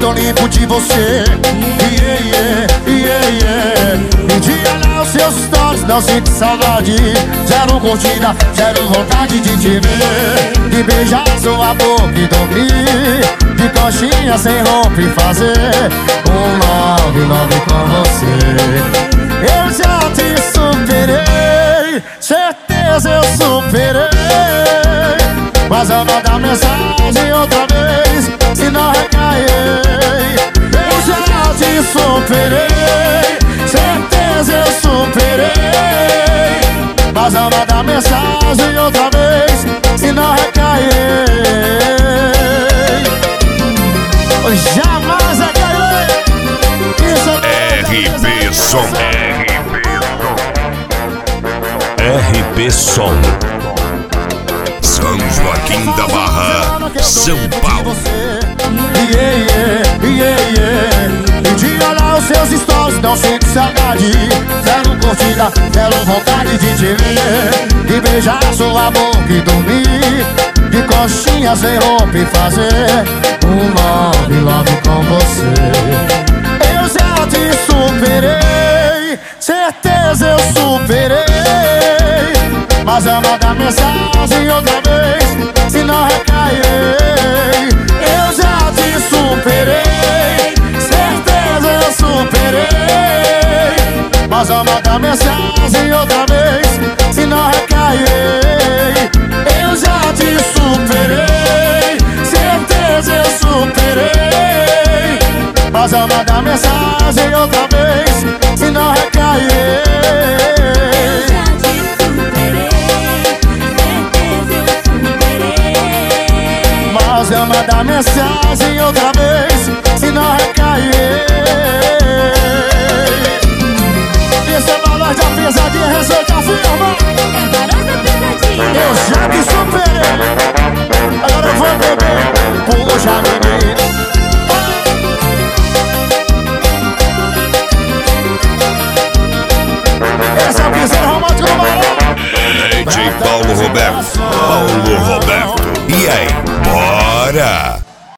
tô limpo de você. Me diga lá os seus stories, não sinto saudade. Zero curtida, zero vontade de te ver. De beijar sua boca e dormir de coxinha sem roupa e fazer um love com você. Eu já te superei, certeza eu superei. Mas eu vou dar mensagem outra vez, se não recair. Eu já te superei, certeza eu superei. Mas eu vou dar mensagem outra vez, se não recair. Jamais recairei. RP Som. RP Som. São Joaquim da Barra, São Paulo. Me diga lá os seus stories, não sinto saudade. Zero curtida, zero vontade de te ver. De beijar sua boca e dormir de coxinha sem roupa e fazer um love com você. Eu já te superei, certeza eu superei. Mas eu vou dar mensagem outra vez, se não recairei. Eu já te superei, certeza eu superei. Mas eu vou dar mensagem outra vez, se não recairei. Eu já te superei, certeza eu superei. Mas eu vou dar mensagem outra vez, se não recairei. Mas eu mandar mensagem outra vez, se não recair. Esse é valor da pesadinha, receita firma. Eu já te superei, agora eu vou beber. Puxa, menina. Esse é o piseiro romântico do Maranhão. DJ Paulo Roberto.